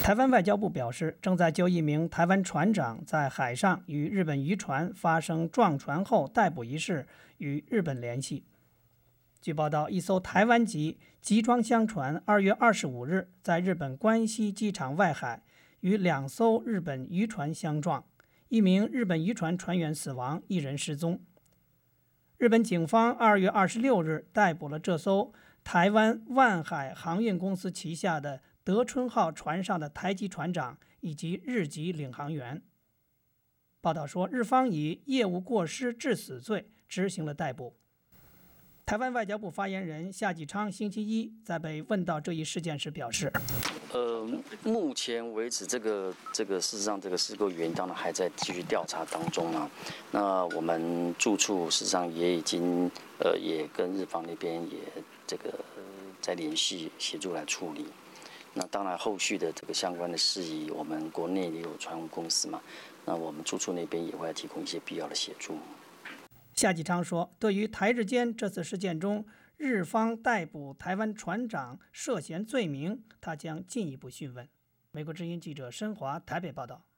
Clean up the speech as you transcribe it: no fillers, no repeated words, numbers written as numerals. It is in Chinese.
台湾外交部表示，正在就一名台湾船长在海上与日本渔船发生撞船后逮捕一事与日本联系。据报道，一艘台湾籍集装箱船2月25日在日本关西机场外海与2艘日本渔船相撞，一名日本渔船船员死亡，1人失踪。日本警方2月26日逮捕了这艘台湾万海航运公司旗下的德春号船上的台籍船长以及日籍领航员。报道说，日方以业务过失致死罪执行了逮捕。台湾外交部发言人夏纪昌星期一在被问到这一事件时表示， 目前为止，这个事实上这个事故原因当然还在继续调查当中啊。那我们住处事实上也已经也跟日方那边也在联系协助来处理。那当然后续的这个相关的事宜，我们国内也有船务公司嘛，那我们住处那边也会提供一些必要的协助。 夏纪昌说，对于台日间这次事件中日方逮捕台湾船长涉嫌罪名，他将进一步讯问。美国之音记者申华台北报道。